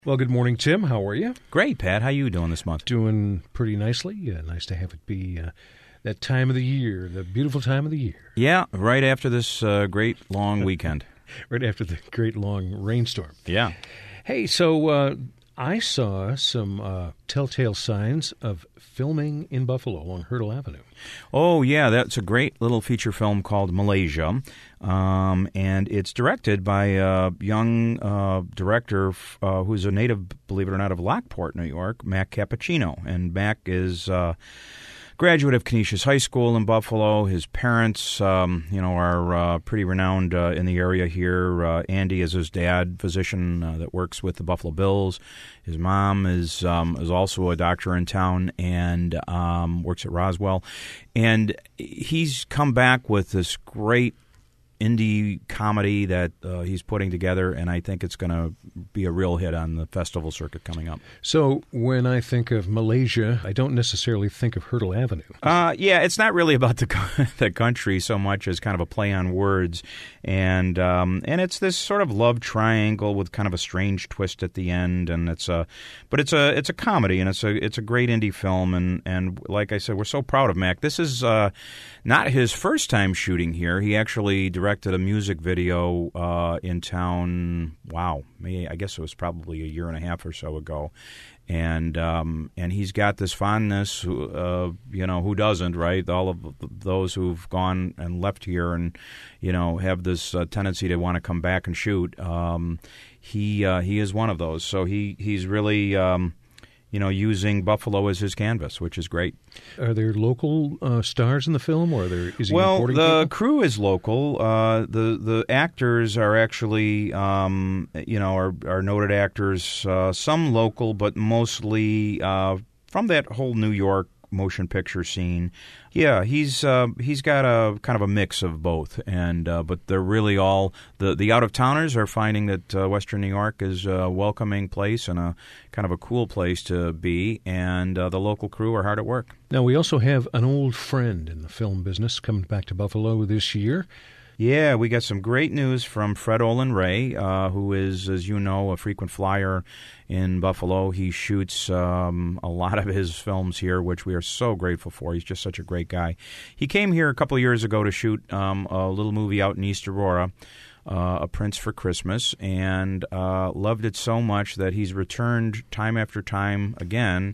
Well, good morning, Tim. How are you? Great, Pat. How you doing this month? Doing pretty nicely. Nice to have it be that time of the year, the beautiful time of the year. Yeah, right after this great long weekend. Right after the great long rainstorm. Yeah. Hey, so I saw some telltale signs of filming in Buffalo along Hurdle Avenue. Oh, yeah, that's a great little feature film called Malaysia, and it's directed by a young director who's a native, believe it or not, of Lockport, New York, Mac Cappuccino. And Mac is graduate of Canisius High School in Buffalo. His parents, are pretty renowned in the area here. Andy is his dad, physician that works with the Buffalo Bills. His mom is also a doctor in town and works at Roswell. And he's come back with this great indie comedy that he's putting together, and I think it's going to be a real hit on the festival circuit coming up. So when I think of Malaysia, I don't necessarily think of Hurdle Avenue. Yeah, it's not really about the country so much as kind of a play on words, and it's this sort of love triangle with kind of a strange twist at the end, and it's a comedy, and it's a great indie film, and like I said, we're so proud of Mac. This is not his first time shooting here. He actually directed a music video in town. Wow, I guess it was probably a year and a half or so ago, and he's got this fondness. Who doesn't, right? All of those who've gone and left here, and have this tendency to want to come back and shoot. He is one of those. So he's really using Buffalo as his canvas, which is great. Are there local stars in the film, or is he Well, importing the people? crew is local. The actors are actually, are noted actors, some local, but mostly from that whole New York motion picture scene. Yeah, he's got a kind of a mix of both, and but they're really all the out of towners are finding that Western New York is a welcoming place and a kind of a cool place to be, and the local crew are hard at work. Now we also have an old friend in the film business coming back to Buffalo this year. Yeah, we got some great news from Fred Olin Ray, who is, as you know, a frequent flyer in Buffalo. He shoots a lot of his films here, which we are so grateful for. He's just such a great guy. He came here a couple of years ago to shoot a little movie out in East Aurora, A Prince for Christmas, and loved it so much that he's returned time after time again,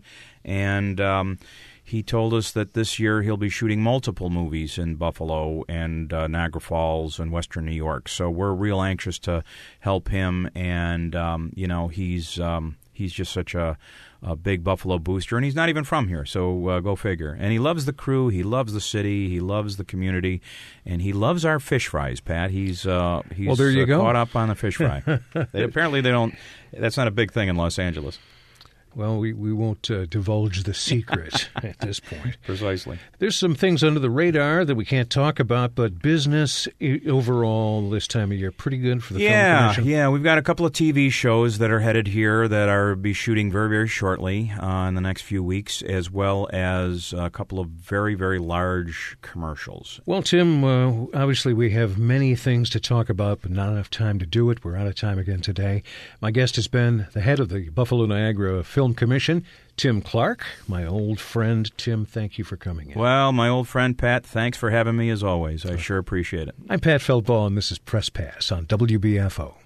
and he told us that this year he'll be shooting multiple movies in Buffalo and Niagara Falls and Western New York. So we're real anxious to help him, and he's just such a big Buffalo booster, and he's not even from here. So go figure. And he loves the crew, he loves the city, he loves the community, and he loves our fish fries. Pat, he's well, there you go. Caught up on the fish fry. Apparently, they don't. That's not a big thing in Los Angeles. Well, we won't divulge the secret at this point. Precisely. There's some things under the radar that we can't talk about, but business overall this time of year, pretty good for the film commission. Yeah, we've got a couple of TV shows that are headed here that are be shooting very, very shortly in the next few weeks, as well as a couple of very, very large commercials. Well, Tim, obviously we have many things to talk about, but not enough time to do it. We're out of time again today. My guest has been the head of the Buffalo Niagara Film Commission, Tim Clark. My old friend, Tim, thank you for coming in. Well, my old friend, Pat, thanks for having me as always. I sure appreciate it. I'm Pat Feldball, and this is Press Pass on WBFO.